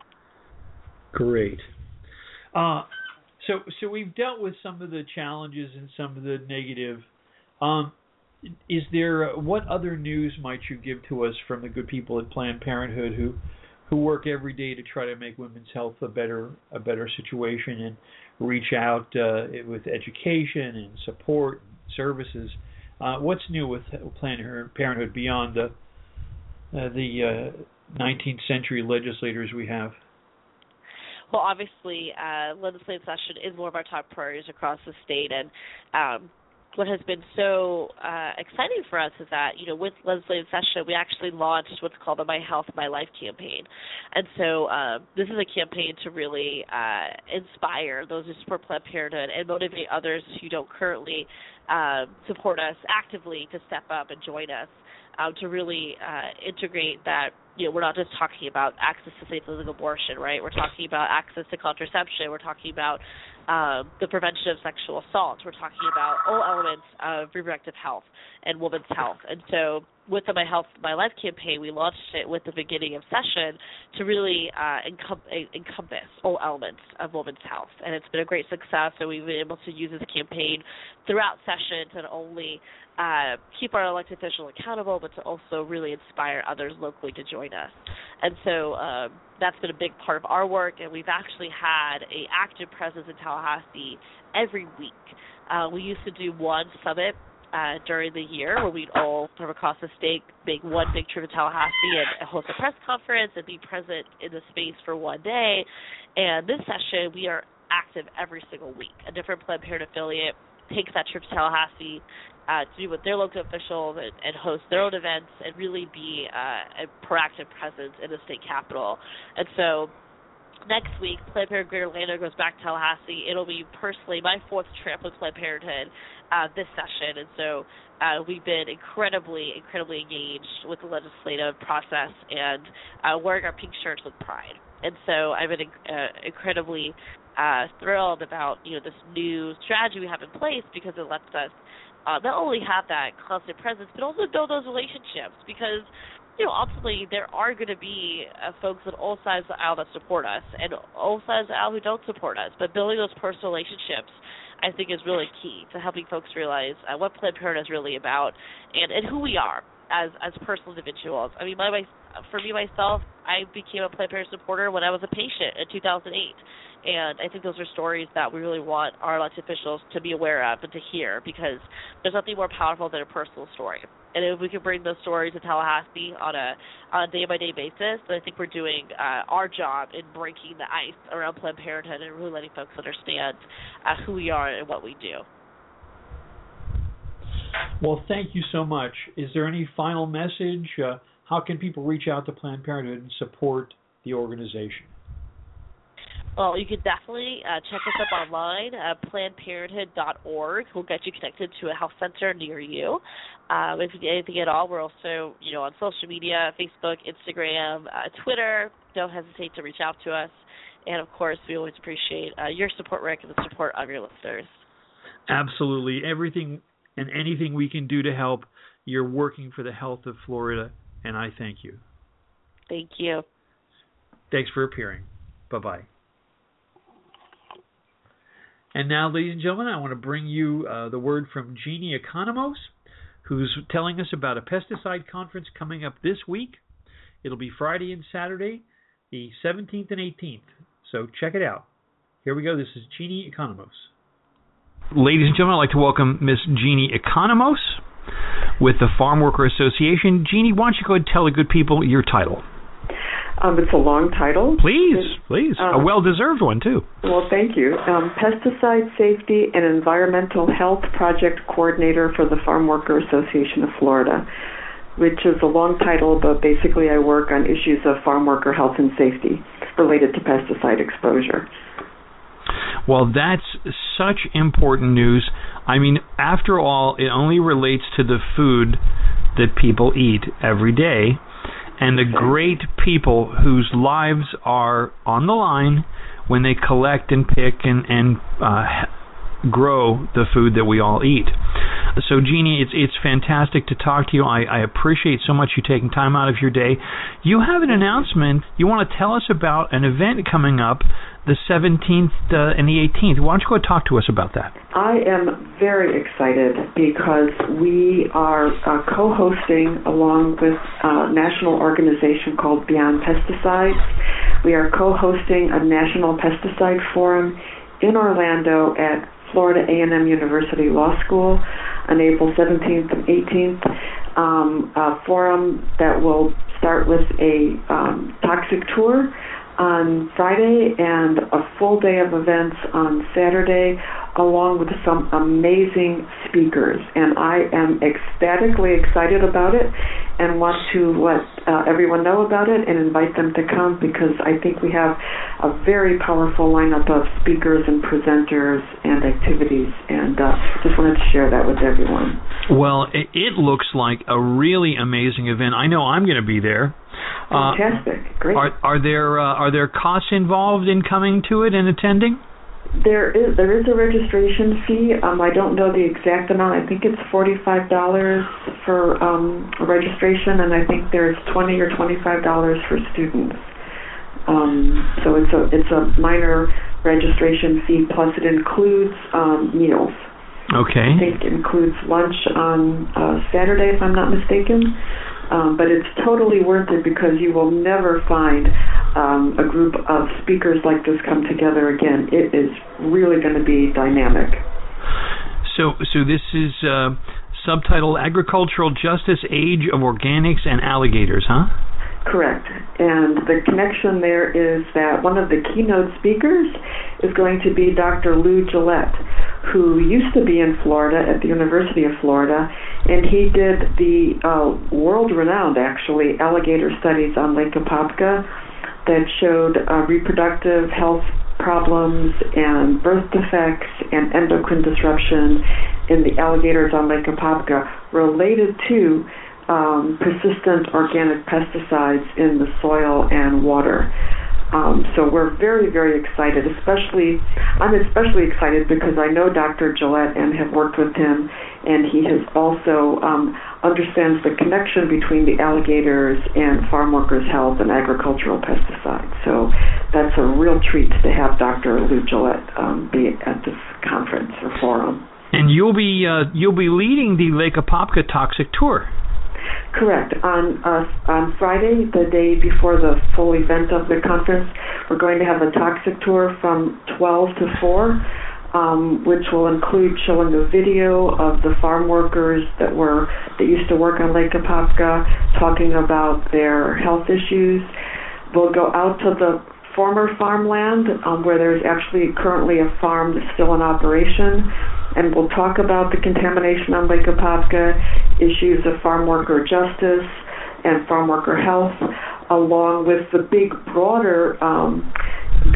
Great. Uh, so so we've dealt with some of the challenges and some of the negative. Um, is there uh, what other news might you give to us from the good people at Planned Parenthood who who work every day to try to make women's health a better a better situation and reach out uh, with education and support and services? Uh, what's new with Planned Parenthood beyond the uh, the uh, nineteenth century legislators we have? Well, obviously, uh, legislative session is one of our top priorities across the state, and um, what has been so uh, exciting for us is that, you know, with legislative session, we actually launched what's called the My Health, My Life campaign. And so uh, this is a campaign to really uh, inspire those who support Planned Parenthood and motivate others who don't currently uh, support us actively to step up and join us. Um, to really uh, integrate that, you know, we're not just talking about access to safe legal abortion, right? We're talking about access to contraception. We're talking about um, the prevention of sexual assault. We're talking about all elements of reproductive health and women's health. And so with the My Health, My Life campaign, we launched it with the beginning of session to really uh, encom- encompass all elements of women's health. And it's been a great success, and we've been able to use this campaign throughout session to not only uh, keep our elected officials accountable, but to also really inspire others locally to join us. And so um, that's been a big part of our work, and we've actually had an active presence in Tallahassee every week. Uh, we used to do one summit Uh, during the year where we'd all from across the state make one big trip to Tallahassee and host a press conference and be present in the space for one day. And this session, we are active every single week. A different Planned Parenthood affiliate takes that trip to Tallahassee uh, to be with their local officials and, and host their own events and really be uh, a proactive presence in the state capitol. And so next week, Planned Parenthood Greater Orlando goes back to Tallahassee. It'll be personally my fourth trip with Planned Parenthood uh, this session, and so uh, we've been incredibly, incredibly engaged with the legislative process and uh, wearing our pink shirts with pride. And so I've been uh, incredibly uh, thrilled about you know this new strategy we have in place because it lets us uh, not only have that constant presence, but also build those relationships because you know, ultimately, there are going to be uh, folks on all sides of the aisle that support us and all sides of the aisle who don't support us. But building those personal relationships, I think, is really key to helping folks realize uh, what Planned Parenthood is really about and, and who we are as as personal individuals. I mean, my, my, for me, myself, I became a Planned Parenthood supporter when I was a patient in two thousand eight. And I think those are stories that we really want our elected officials to be aware of and to hear because there's nothing more powerful than a personal story. And if we can bring those stories to Tallahassee on a on a day-by-day basis, then I think we're doing uh, our job in breaking the ice around Planned Parenthood and really letting folks understand uh, who we are and what we do. Well, thank you so much. Is there any final message? Uh, how can people reach out to Planned Parenthood and support the organization? Well, you can definitely uh, check us up online. Uh, Planned Parenthood dot org will get you connected to a health center near you. Um, if you need anything at all, we're also, you know, on social media, Facebook, Instagram, uh, Twitter. Don't hesitate to reach out to us. And, of course, we always appreciate uh, your support, Rick, and the support of your listeners. Absolutely. Everything and anything we can do to help, you're working for the health of Florida, and I thank you. Thank you. Thanks for appearing. Bye-bye. And now, ladies and gentlemen, I want to bring you uh, the word from Jeannie Economos, who's telling us about a pesticide conference coming up this week. It'll be Friday and Saturday, the seventeenth and eighteenth. So check it out. Here we go. This is Jeannie Economos. Ladies and gentlemen, I'd like to welcome Miss Jeannie Economos with the Farm Worker Association. Jeannie, why don't you go ahead and tell the good people your title? Um, it's a long title. Please, it's, please. Um, a well-deserved one, too. Well, thank you. Um, Pesticide Safety and Environmental Health Project Coordinator for the Farm Worker Association of Florida, which is a long title, but basically I work on issues of farm worker health and safety related to pesticide exposure. Well, that's such important news. I mean, after all, it only relates to the food that people eat every day. And the great people whose lives are on the line when they collect and pick and, and uh, grow the food that we all eat. So, Jeannie, it's it's fantastic to talk to you. I, I appreciate so much you taking time out of your day. You have an announcement. You want to tell us about an event coming up the seventeenth uh, and the eighteenth. Why don't you go talk to us about that? I am very excited because we are uh, co-hosting along with a national organization called Beyond Pesticides. We are co-hosting a national pesticide forum in Orlando at Florida A and M University Law School on April seventeenth and eighteenth, um, a forum that will start with a um, toxic tour on Friday and a full day of events on Saturday, along with some amazing speakers. And I am ecstatically excited about it and want to let uh, everyone know about it and invite them to come, because I think we have a very powerful lineup of speakers and presenters and activities, and uh, just wanted to share that with everyone. Well, it looks like a really amazing event. I know I'm going to be there. Fantastic. Uh, Great. Are, are there uh, are there costs involved in coming to it and attending? There is there is a registration fee. Um, I don't know the exact amount. I think it's forty-five dollars for um, a registration, and I think there's twenty or twenty-five dollars for students. Um, so it's a it's a minor registration fee. Plus, it includes um, meals. Okay. I think it includes lunch on uh, Saturday, if I'm not mistaken. Um, but it's totally worth it, because you will never find um, a group of speakers like this come together again. It is really going to be dynamic. So, so this is uh, subtitled Agricultural Justice, Age of Organics and Alligators, huh? Correct. And the connection there is that one of the keynote speakers is going to be Doctor Lou Gillette, who used to be in Florida at the University of Florida, and he did the uh, world-renowned, actually, alligator studies on Lake Apopka that showed uh, reproductive health problems and birth defects and endocrine disruption in the alligators on Lake Apopka related to um, persistent organic pesticides in the soil and water. Um, so we're very, very excited, especially, I'm especially excited because I know Doctor Gillette and have worked with him, and he has also um, understands the connection between the alligators and farm workers' health and agricultural pesticides. So that's a real treat to have Doctor Lou Gillette um, be at this conference or forum. And you'll be uh, you'll be leading the Lake Apopka Toxic Tour. Correct. On uh, on Friday, the day before the full event of the conference, we're going to have a toxic tour from twelve to four, um, which will include showing a video of the farm workers that were that used to work on Lake Apopka, talking about their health issues. We'll go out to the former farmland um, where there's actually currently a farm that's still in operation, and we'll talk about the contamination on Lake Apopka, issues of farm worker justice and farm worker health, along with the big, broader um,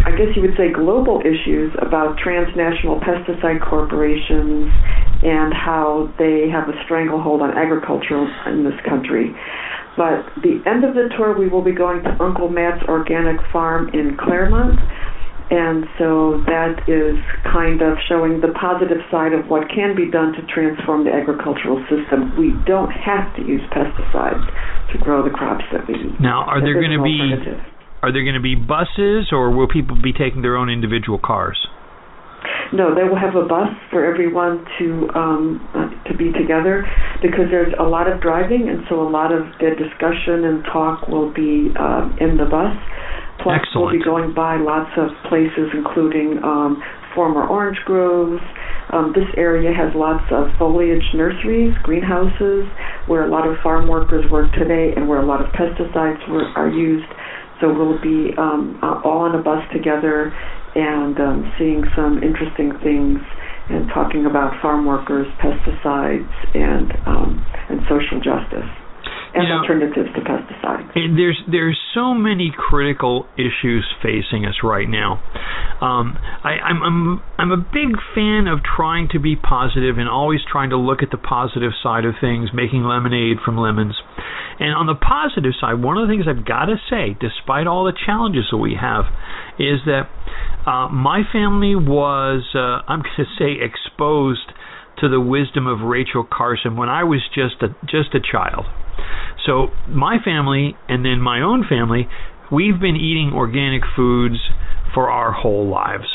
I guess you would say, global issues about transnational pesticide corporations and how they have a stranglehold on agriculture in this country. But the end of the tour, we will be going to Uncle Matt's Organic Farm in Claremont. And so that is kind of showing the positive side of what can be done to transform the agricultural system. We don't have to use pesticides to grow the crops that we eat. Now, are there going to be are there going to be buses, or will people be taking their own individual cars? No, they will have a bus for everyone to um, uh, to be together, because there's a lot of driving, and so a lot of the discussion and talk will be uh, in the bus. Plus, Excellent. we'll be going by lots of places, including um, former orange groves. Um, this area has lots of foliage nurseries, greenhouses, where a lot of farm workers work today and where a lot of pesticides were, are used. So we'll be um, all on a bus together and um, seeing some interesting things and talking about farm workers, pesticides, and um, and social justice. And you know, alternatives to pesticides. There's there's so many critical issues facing us right now. Um, I, I'm I'm I'm a big fan of trying to be positive and always trying to look at the positive side of things, making lemonade from lemons. And on the positive side, one of the things I've got to say, despite all the challenges that we have, is that uh, my family was, uh, I'm going to say, exposed to the wisdom of Rachel Carson when I was just a just a child. So my family and then my own family, we've been eating organic foods for our whole lives.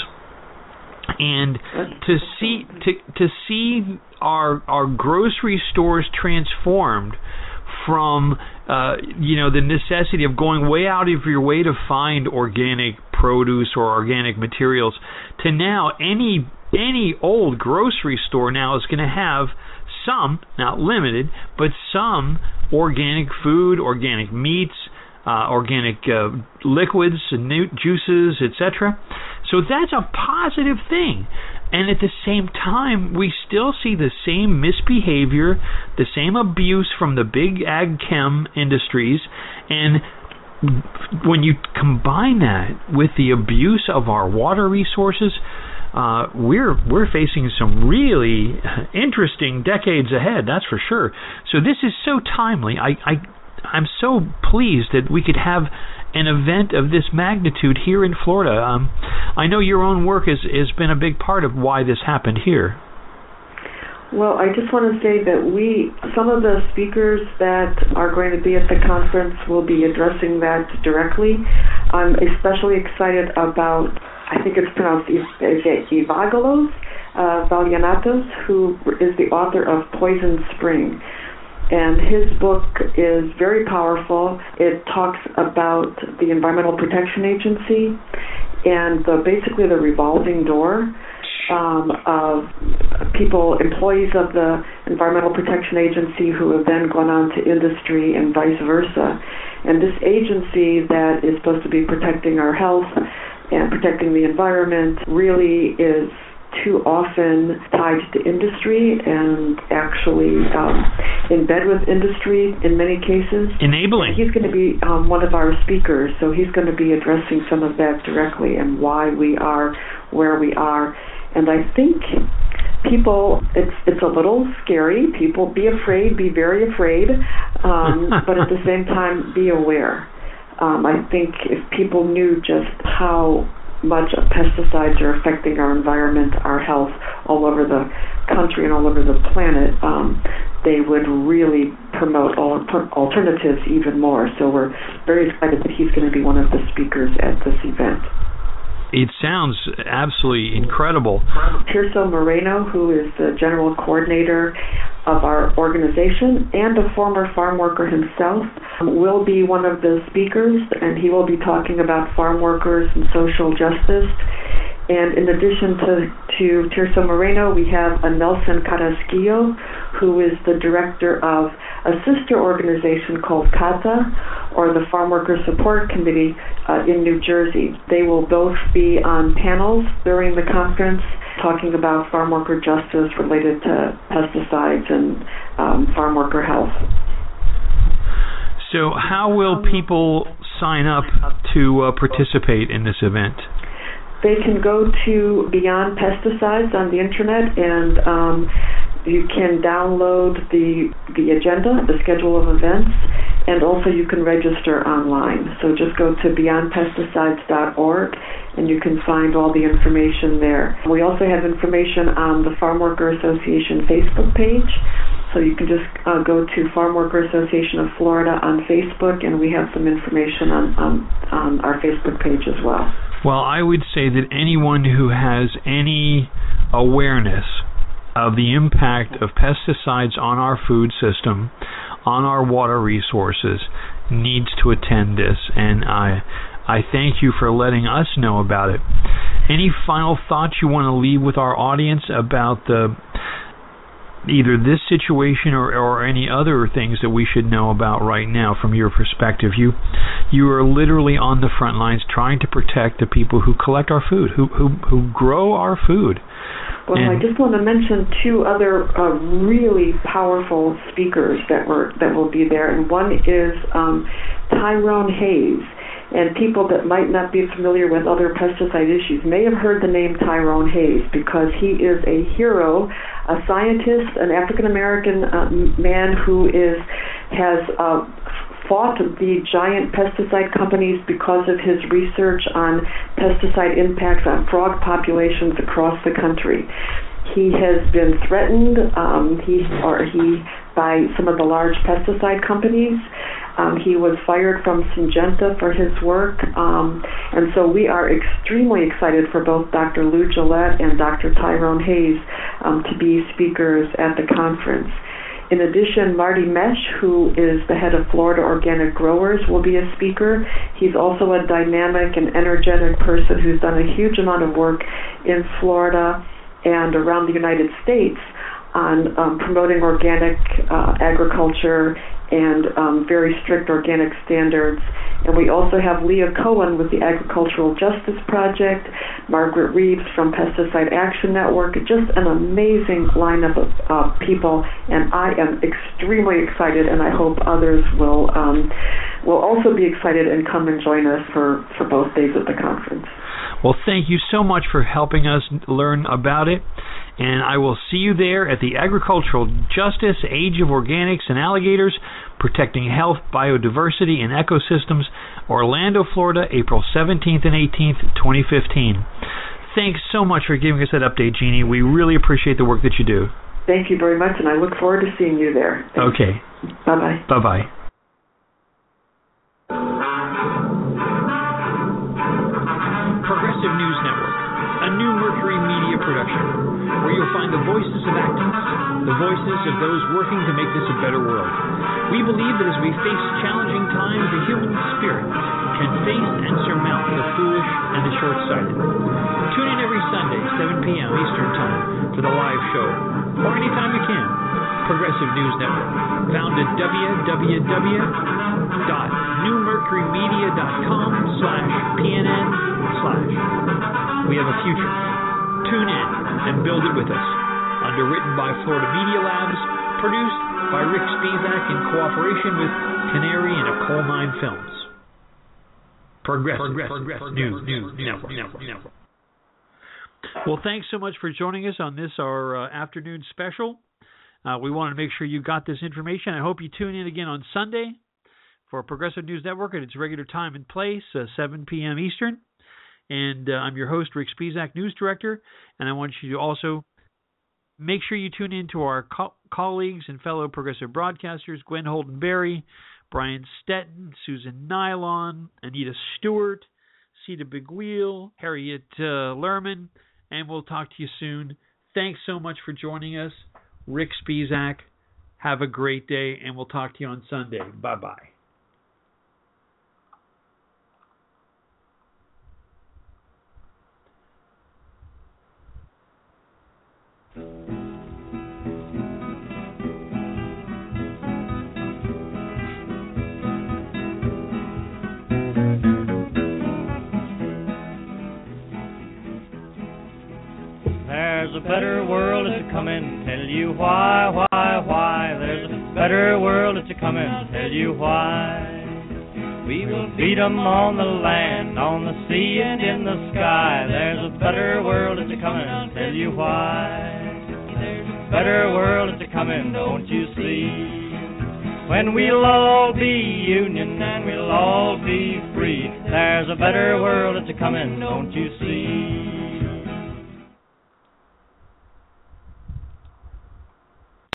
And to see to to see our our grocery stores transformed from uh, you know the necessity of going way out of your way to find organic produce or organic materials to now any any old grocery store now is going to have some, not limited, but some organic food, organic meats, uh, organic uh, liquids, and juices, et cetera. So that's a positive thing. And at the same time, we still see the same misbehavior, the same abuse from the big ag chem industries. And when you combine that with the abuse of our water resources, Uh, we're we're facing some really interesting decades ahead, that's for sure. So this is so timely. I, I, I'm so pleased that we could have an event of this magnitude here in Florida. Um, I know your own work has, has been a big part of why this happened here. Well, I just want to say that we, some of the speakers that are going to be at the conference will be addressing that directly. I'm especially excited about, I think it's pronounced Evangelos uh, Valianatos, who is the author of Poison Spring. And his book is very powerful. It talks about the Environmental Protection Agency and the, basically the revolving door um, of people, employees of the Environmental Protection Agency who have then gone on to industry and vice versa. And this agency that is supposed to be protecting our health and protecting the environment really is too often tied to industry and actually um, in bed with industry in many cases. Enabling. He's going to be um, one of our speakers, so he's going to be addressing some of that directly and why we are where we are. And I think people, it's it's a little scary. People be afraid, be very afraid, um, but at the same time, be aware. Um, I think if people knew just how much pesticides are affecting our environment, our health, all over the country and all over the planet, um, they would really promote all alternatives even more. So we're very excited that he's going to be one of the speakers at this event. It sounds absolutely incredible. Tirso Moreno, who is the general coordinator of our organization and a former farm worker himself, will be one of the speakers, and he will be talking about farm workers and social justice. And in addition to, to Tirso Moreno, we have a Nelson Carrasquillo, who is the director of a sister organization called CATA, or the Farm Worker Support Committee uh, in New Jersey. They will both be on panels during the conference talking about farm worker justice related to pesticides and um, farm worker health. So how will people sign up to uh, participate in this event? they can go to Beyond Pesticides on the internet, and um, you can download the the agenda, the schedule of events, and also you can register online. So just go to beyond pesticides dot org, and you can find all the information there. We also have information on the Farm Worker Association Facebook page. So you can just uh, go to Farm Worker Association of Florida on Facebook, and we have some information on, on, on our Facebook page as well. Well, I would say that anyone who has any awareness of the impact of pesticides on our food system, on our water resources, needs to attend this, and I I thank you for letting us know about it. Any final thoughts you want to leave with our audience about the either this situation or, or any other things that we should know about right now from your perspective? You you are literally on the front lines trying to protect the people who collect our food, who who, who grow our food. Well, and I just want to mention two other uh, really powerful speakers that were that will be there, and one is um, Tyrone Hayes. And people that might not be familiar with other pesticide issues may have heard the name Tyrone Hayes, because he is a hero, a scientist, an African-American uh, man who is has uh, fought the giant pesticide companies because of his research on pesticide impacts on frog populations across the country. He has been threatened um, he or he by some of the large pesticide companies. Um, he was fired from Syngenta for his work, um, and so we are extremely excited for both Doctor Lou Gillette and Doctor Tyrone Hayes um, to be speakers at the conference. In addition, Marty Mesh, who is the head of Florida Organic Growers, will be a speaker. He's also a dynamic and energetic person who's done a huge amount of work in Florida and around the United States on um, promoting organic uh, agriculture and um, very strict organic standards. And we also have Leah Cohen with the Agricultural Justice Project, Margaret Reeves from Pesticide Action Network, just an amazing lineup of uh, people, and I am extremely excited, and I hope others will um, will also be excited and come and join us for, for both days of the conference. Well, thank you so much for helping us learn about it. And I will see you there at the Agricultural Justice, Age of Organics and Alligators, Protecting Health, Biodiversity, and Ecosystems, Orlando, Florida, April seventeenth and eighteenth, twenty fifteen. Thanks so much for giving us that update, Jeannie. We really appreciate the work that you do. Thank you very much, and I look forward to seeing you there. Thanks. Okay. Bye-bye. Bye-bye. Progressive News Network, a new Mercury Media production, where you'll find the voices of activists, the voices of those working to make this a better world. We believe that as we face challenging times, the human spirit can face and surmount the foolish and the short-sighted. Tune in every Sunday, seven p.m. Eastern Time, for the live show, or anytime you can. Progressive News Network, found at w w w dot new mercury media dot com slash p n n slash. We have a future. Tune in and build it with us. Underwritten by Florida Media Labs, produced by Rick Spizak in cooperation with Canary and a Coal Mine Films. Progressive, Progressive News, News Network. Network. Network. Well, thanks so much for joining us on this, our uh, afternoon special. Uh, we want to make sure you got this information. I hope you tune in again on Sunday for Progressive News Network at its regular time and place, uh, seven p.m. Eastern. And uh, I'm your host, Rick Spizak, News Director, and I want you to also make sure you tune in to our co- colleagues and fellow progressive broadcasters, Gwen Holden-Berry, Brian Stetton, Susan Nylon, Anita Stewart, Sita Bigwheel, Harriet uh, Lerman, and we'll talk to you soon. Thanks so much for joining us. Rick Spizak, have a great day, and we'll talk to you on Sunday. Bye-bye. There's a better world that's a comin', tell you why, why, why. There's a better world that's a comin', tell you why. We will feed 'em on the land, on the sea, and in the sky. There's a better world that's a-comin', I'll tell you why. There's a better world that's a-comin', don't you see? When we'll all be union and we'll all be free. There's a better world that's a-comin', don't you see?